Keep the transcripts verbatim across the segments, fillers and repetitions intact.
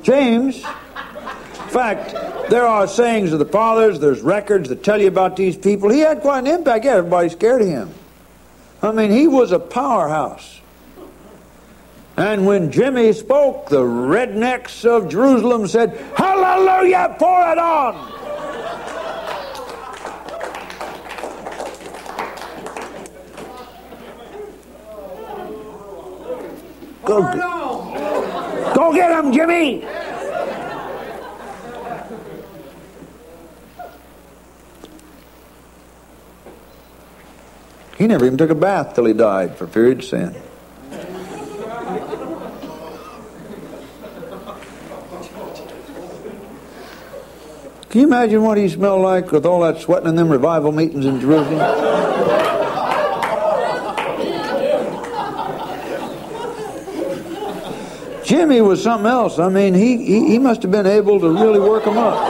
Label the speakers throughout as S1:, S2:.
S1: James, in fact, there are sayings of the fathers, there's records that tell you about these people. He had quite an impact. Yeah, everybody scared of him. I mean, he was a powerhouse. And when Jimmy spoke, the rednecks of Jerusalem said, "Hallelujah, pour it on!" Go, go get him, Jimmy! He never even took a bath till he died for fear he'd sin. Can you imagine what he smelled like with all that sweating in them revival meetings in Jerusalem? Jimmy was something else. I mean, he, he, he must have been able to really work them up.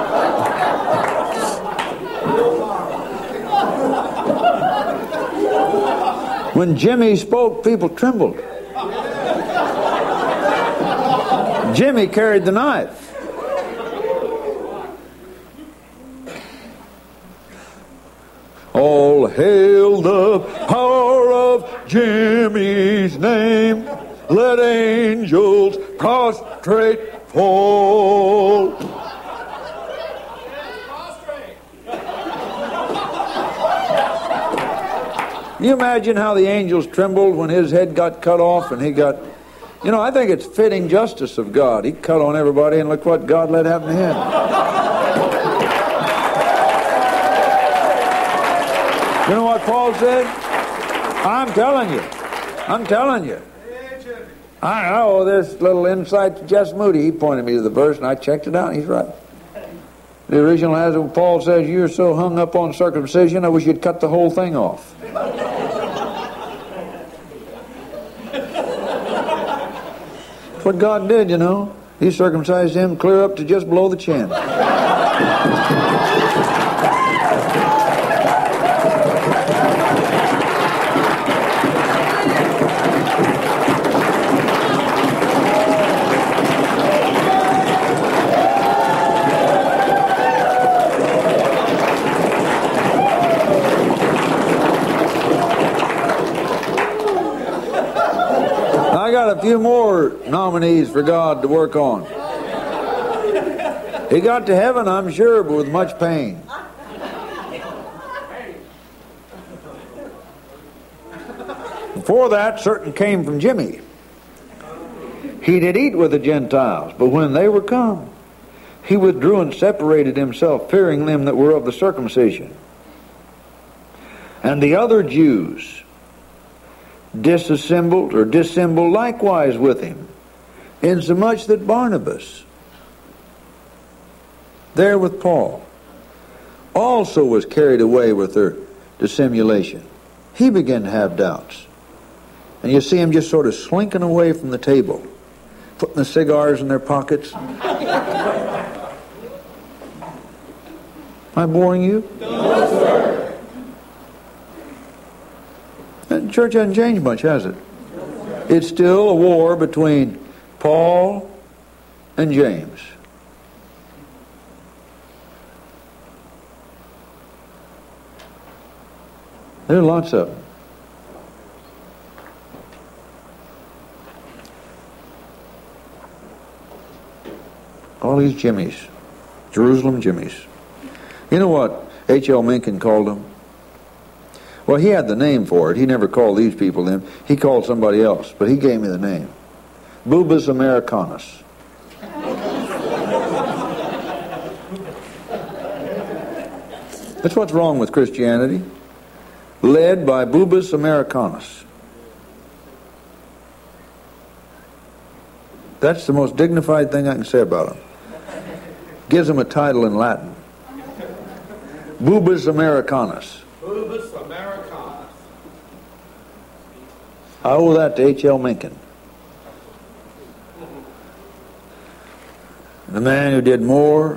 S1: When Jimmy spoke, people trembled. Jimmy carried the knife. All hail the power of Jimmy's name. Let angels prostrate fall. Can you imagine how the angels trembled when his head got cut off and he got... You know, I think it's fitting justice of God. He cut on everybody and look what God let happen to him. You know what Paul said? I'm telling you. I'm telling you. I know this little insight to Jess Moody. He pointed me to the verse and I checked it out and he's right. The original has it, Paul says, "You're so hung up on circumcision, I wish you'd cut the whole thing off." That's what God did, you know. He circumcised him clear up to just below the chin. A few more nominees for God to work on. He got to heaven, I'm sure, but with much pain. Before that, certain came from Jimmy. He did eat with the Gentiles, but when they were come, he withdrew and separated himself, fearing them that were of the circumcision. And the other Jews disassembled or dissembled likewise with him, insomuch that Barnabas, there with Paul, also was carried away with their dissimulation. He began to have doubts. And you see him just sort of slinking away from the table, putting the cigars in their pockets. Am I boring you?
S2: No, sir.
S1: The church hasn't changed much, has it? It's still a war between Paul and James. There are lots of them. All these Jimmies. Jerusalem Jimmies. You know what H L Mencken called them? Well, he had the name for it. He never called these people them. He called somebody else, but he gave me the name. Bubas Americanus. That's what's wrong with Christianity. Led by Bubas Americanus. That's the most dignified thing I can say about him. Gives him a title in Latin. Bubas Americanus.
S2: Bubas Americanus.
S1: I owe that to H L Mencken. The man who did more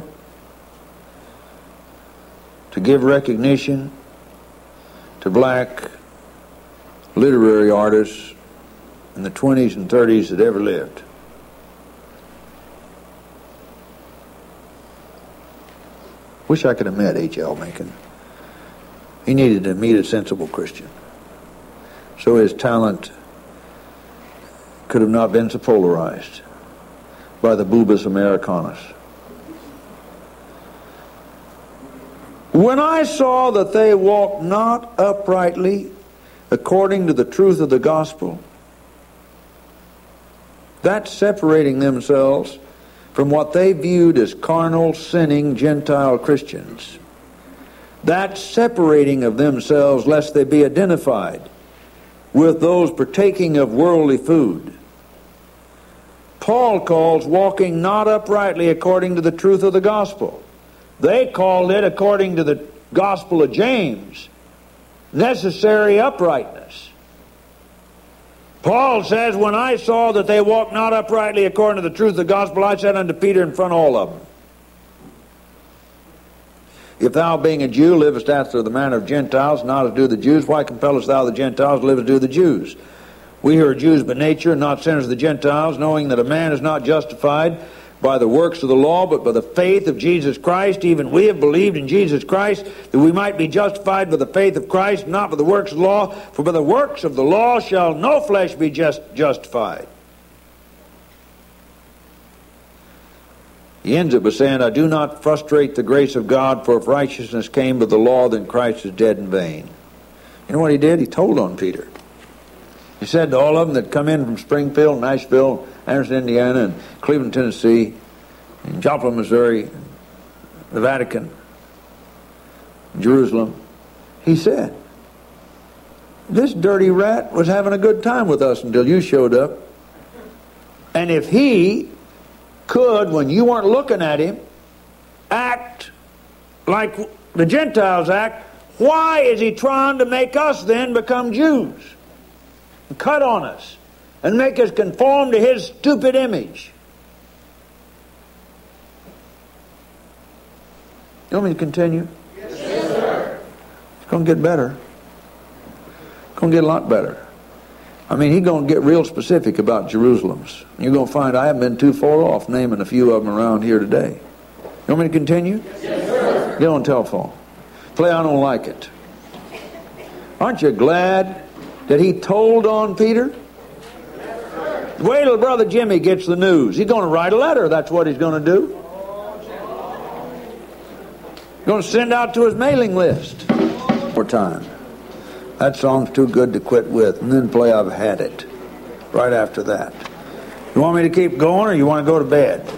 S1: to give recognition to black literary artists in the twenties and thirties that ever lived. Wish I could have met H L Mencken. He needed to meet a sensible Christian. So his talent could have not been so polarized by the Bubis Americanus. When I saw that they walked not uprightly according to the truth of the gospel, that's separating themselves from what they viewed as carnal, sinning Gentile Christians. That's separating of themselves lest they be identified with those partaking of worldly food. Paul calls walking not uprightly according to the truth of the gospel. They called it, according to the gospel of James, necessary uprightness. Paul says, when I saw that they walked not uprightly according to the truth of the gospel, I said unto Peter in front of all of them, if thou, being a Jew, livest after the manner of Gentiles, not as do the Jews, why compellest thou the Gentiles to live as do the Jews? We who are Jews by nature, and not sinners of the Gentiles, knowing that a man is not justified by the works of the law, but by the faith of Jesus Christ. Even we have believed in Jesus Christ, that we might be justified by the faith of Christ, not by the works of the law. For by the works of the law shall no flesh be just justified. He ends it by saying, I do not frustrate the grace of God, for if righteousness came by the law, then Christ is dead in vain. You know what he did? He told on Peter. He said to all of them that come in from Springfield, Nashville, Anderson, Indiana, and Cleveland, Tennessee, and Joplin, Missouri, the Vatican, Jerusalem, he said, this dirty rat was having a good time with us until you showed up. And if he could, when you weren't looking at him, act like the Gentiles act, why is he trying to make us then become Jews? And cut on us and make us conform to his stupid image. You want me to continue?
S2: Yes, sir.
S1: It's going to get better. It's going to get a lot better. I mean, he's going to get real specific about Jerusalems. You're going to find I haven't been too far off naming a few of them around here today. You want me to continue?
S2: Yes, sir.
S1: Get on telephone. Play I don't like it. Aren't you glad that he told on Peter? Yes, wait till Brother Jimmy gets the news. He's going to write a letter. That's what he's going to do. He's going to send out to his mailing list. More time. That song's too good to quit with. And then play I've Had It right after that. You want me to keep going, or you want to go to bed?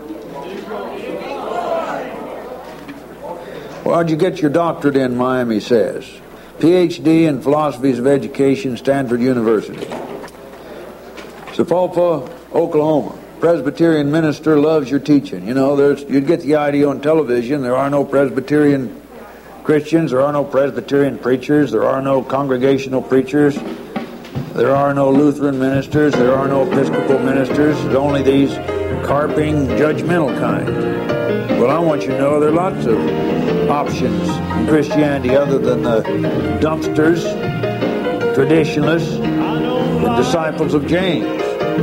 S1: Well, how'd you get your doctorate in, Miami says? P H D in Philosophies of Education, Stanford University. Sapulpa, Oklahoma. Presbyterian minister loves your teaching. You know, there's you'd get the idea on television. There are no Presbyterian Christians. There are no Presbyterian preachers. There are no congregational preachers. There are no Lutheran ministers. There are no Episcopal ministers. There's only these carping, judgmental kind. Well, I want you to know there are lots of options in Christianity other than the dumpsters, traditionalists, the disciples of James.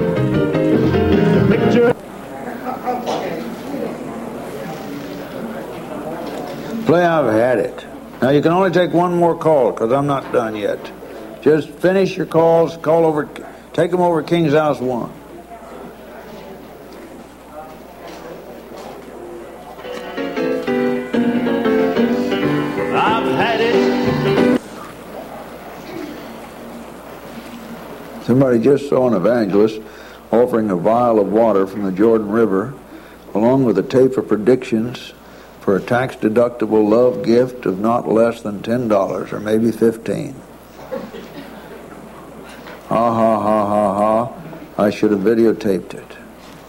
S1: Play I've Had It. Now you can only take one more call because I'm not done yet. Just finish your calls, call over, take them over King's House one. Somebody just saw an evangelist offering a vial of water from the Jordan River along with a tape of predictions for a tax-deductible love gift of not less than ten dollars or maybe fifteen dollars. Ha ha ha ha ha. I should have videotaped it.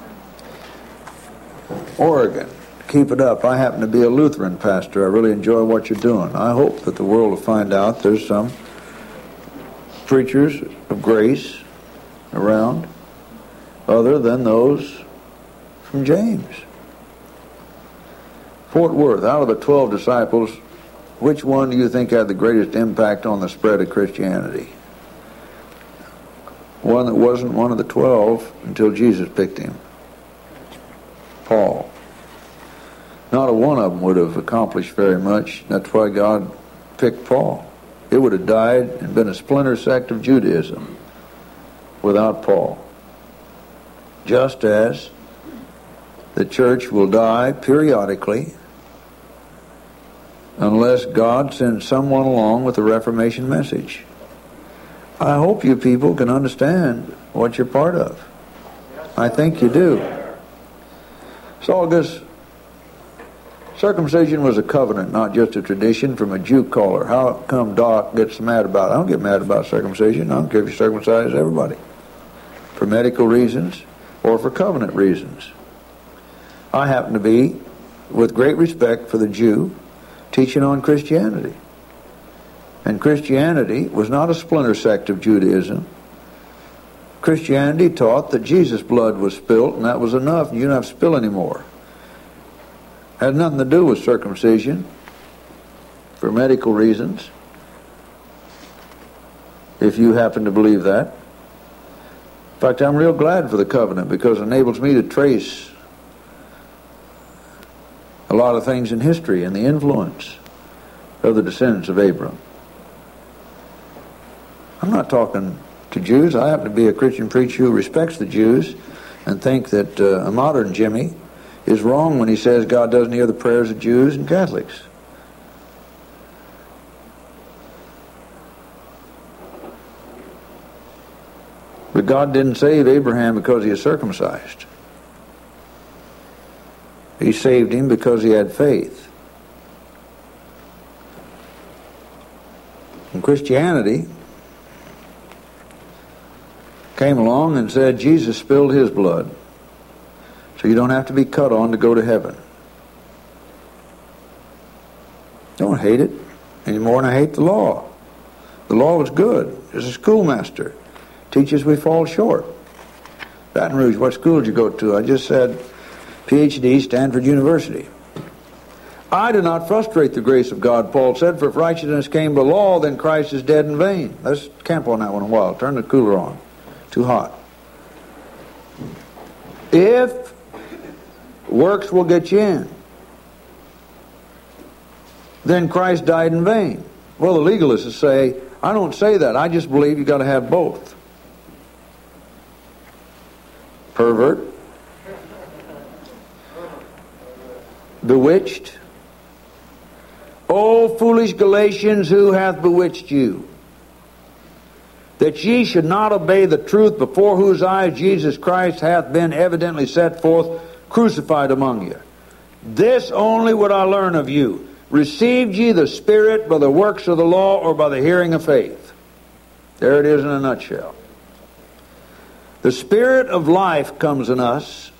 S1: Oregon. Keep it up. I happen to be a Lutheran pastor. I really enjoy what you're doing. I hope that the world will find out there's some preachers of grace around other than those from James. Fort Worth, out of the twelve disciples, which one do you think had the greatest impact on the spread of Christianity? One that wasn't one of the twelve until Jesus picked him. Paul. not a one of them would have accomplished very much. That's why God picked Paul. It would have died and been a splinter sect of Judaism without Paul. Just as the church will die periodically unless God sends someone along with the Reformation message. I hope you people can understand what you're part of. I think you do. So August, circumcision was a covenant, not just a tradition from a Jew caller. How come Doc gets mad about it? I don't get mad about circumcision. I don't care if you circumcise everybody. For medical reasons or for covenant reasons. I happen to be, with great respect for the Jew, teaching on Christianity. And Christianity was not a splinter sect of Judaism. Christianity taught that Jesus' blood was spilt, and that was enough, and you don't have to spill anymore. Had nothing to do with circumcision for medical reasons, if you happen to believe that. In fact, I'm real glad for the covenant because it enables me to trace a lot of things in history and the influence of the descendants of Abram. I'm not talking to Jews. I happen to be a Christian preacher who respects the Jews and think that uh, a modern Jimmy is wrong when he says God doesn't hear the prayers of Jews and Catholics. But God didn't save Abraham because he is circumcised. He saved him because he had faith. And Christianity came along and said Jesus spilled his blood, so you don't have to be cut on to go to heaven. Don't hate it any more than I hate the law. The law was good. It's a schoolmaster. Teaches we fall short. Baton Rouge, what school did you go to? I just said P H D, Stanford University. I do not frustrate the grace of God, Paul said, for if righteousness came by law, then Christ is dead in vain. Let's camp on that one a while. Turn the cooler on. Too hot. If works will get you in, then Christ died in vain. Well, the legalists say, I don't say that. I just believe you've got to have both. Pervert. Bewitched. O foolish Galatians, who hath bewitched you? That ye should not obey the truth, before whose eyes Jesus Christ hath been evidently set forth, crucified among you. This only would I learn of you. Received ye the Spirit by the works of the law, or by the hearing of faith? There it is in a nutshell. The Spirit of life comes in us,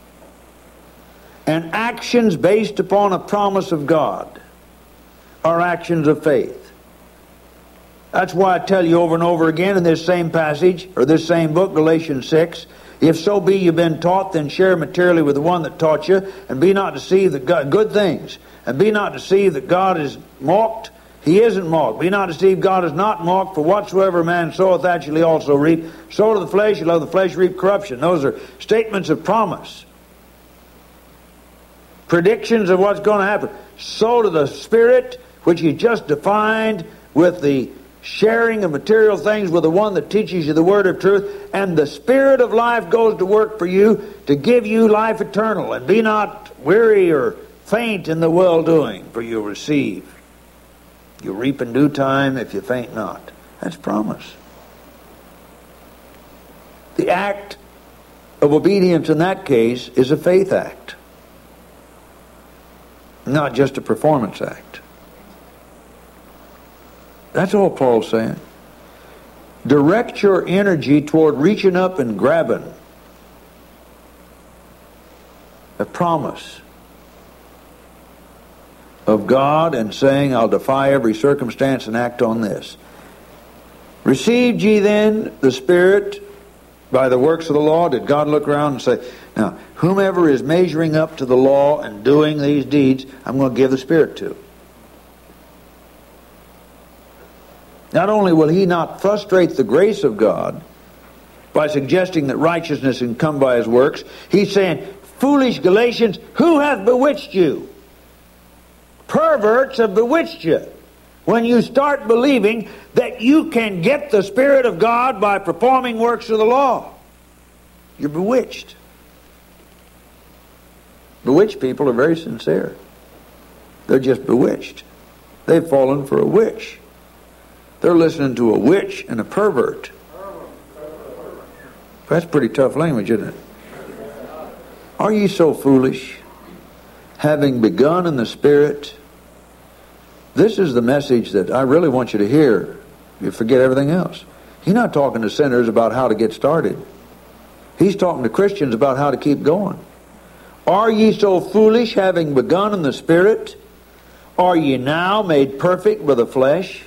S1: and actions based upon a promise of God are actions of faith. That's why I tell you over and over again in this same passage, or this same book, Galatians six, if so be you've been taught, then share materially with the one that taught you, and be not deceived that God, good things, and be not deceived that God is mocked. He isn't mocked. Be not deceived, God is not mocked, for whatsoever man soweth, that shall he also reap. Sow to the flesh, you'll of the flesh reap corruption. Those are statements of promise. Predictions of what's going to happen. Sow to the Spirit, which he just defined with the sharing of material things with the one that teaches you the word of truth, and the Spirit of life goes to work for you to give you life eternal. And be not weary or faint in the well-doing, for you'll receive. You'll reap in due time if you faint not. That's promise. The act of obedience in that case is a faith act, not just a performance act. That's all Paul's saying. Direct your energy toward reaching up and grabbing a promise of God and saying, I'll defy every circumstance and act on this. Received ye then the Spirit by the works of the law? Did God look around and say, now, whomever is measuring up to the law and doing these deeds, I'm going to give the Spirit to? Not only will he not frustrate the grace of God by suggesting that righteousness can come by his works, he's saying, foolish Galatians, who hath bewitched you? Perverts have bewitched you. When you start believing that you can get the Spirit of God by performing works of the law, you're bewitched. Bewitched people are very sincere. They're just bewitched. They've fallen for a witch. They're listening to a witch and a pervert. That's pretty tough language, isn't it? Are ye so foolish, having begun in the Spirit? This is the message that I really want you to hear. You forget everything else. He's not talking to sinners about how to get started. He's talking to Christians about how to keep going. Are ye so foolish, having begun in the Spirit? Are ye now made perfect with the flesh?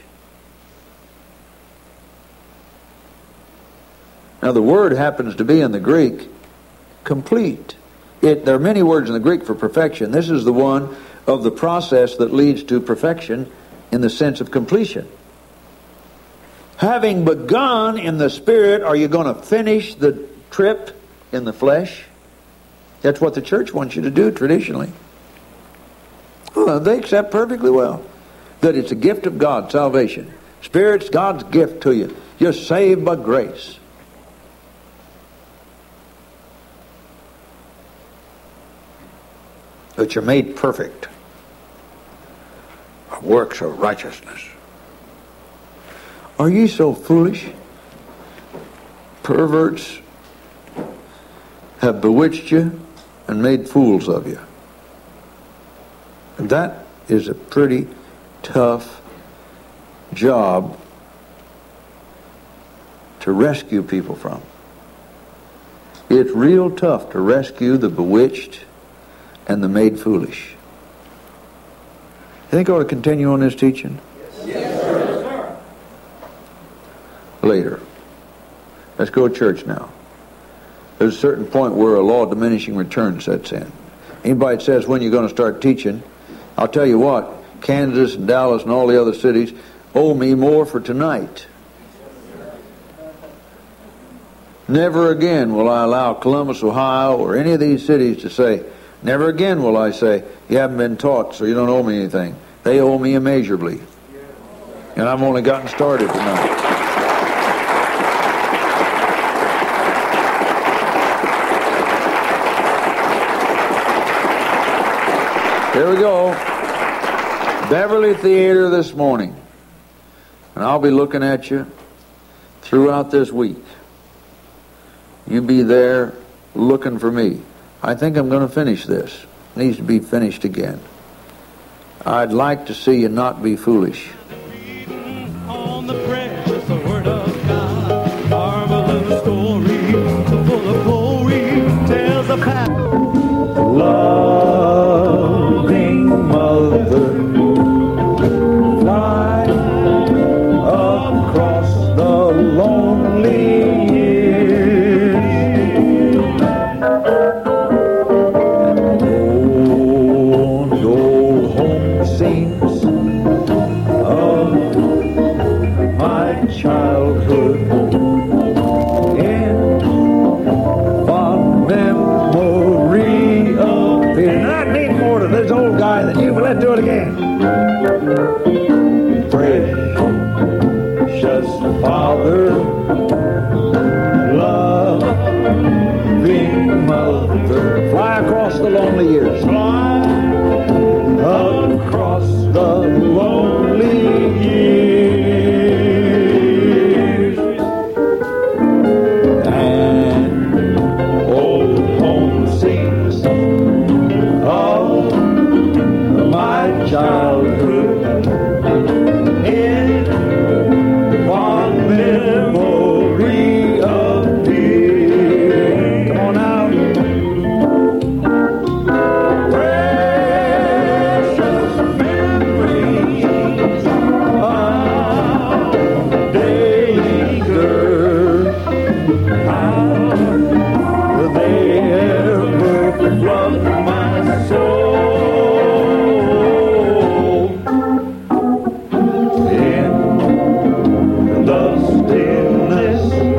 S1: Now the word happens to be in the Greek, complete. It, there are many words in the Greek for perfection. This is the one of the process that leads to perfection in the sense of completion. Having begun in the Spirit, are you going to finish the trip in the flesh? That's what the church wants you to do traditionally. Well, they accept perfectly well that it's a gift of God, salvation. Spirit's God's gift to you. You're saved by grace. But you're made perfect by works of righteousness. Are ye so foolish? Perverts have bewitched you and made fools of you. And that is a pretty tough job to rescue people from. It's real tough to rescue the bewitched and the made foolish. You think I ought to continue on this teaching?
S2: Yes, sir.
S1: Later. Let's go to church now. There's a certain point where a law of diminishing return sets in. Anybody that says when you're going to start teaching, I'll tell you what, Kansas and Dallas and all the other cities owe me more for tonight. Never again will I allow Columbus, Ohio, or any of these cities to say, never again will I say, you haven't been taught, so you don't owe me anything. They owe me immeasurably. And I've only gotten started tonight. Here we go. Beverly Theater this morning. And I'll be looking at you throughout this week. You be there looking for me. I think I'm going to finish this. It needs to be finished again. I'd like to see you not be foolish.
S3: On the precious word of God, marvelous story, full of glory, tells of past. Loving mother, fly across the lonely years. Old, old home scenes of my childhood in fond memory of it. And I need more to this old guy than you, but let's do it again. Precious Father, loving mother, fly across the lonely years. Fly across the lonely years. And old home scenes of my childhood in fond memory of dear. Come on now. Precious memories of daily girl. How they ever flood my soul in the stillness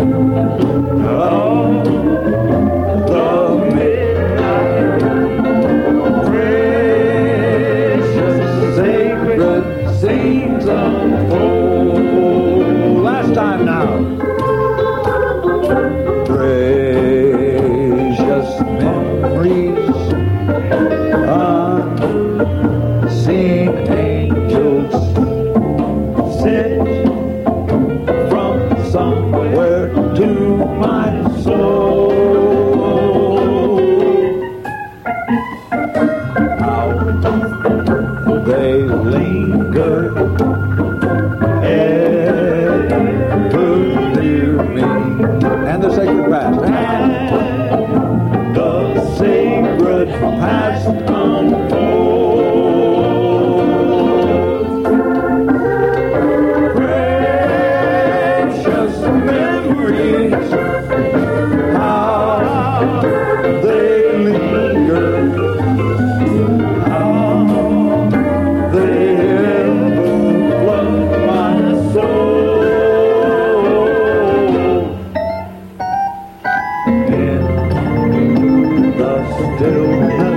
S3: of the midnight. Precious
S1: past untold. Precious memories, how they linger, how they ever flood my soul. In the stillness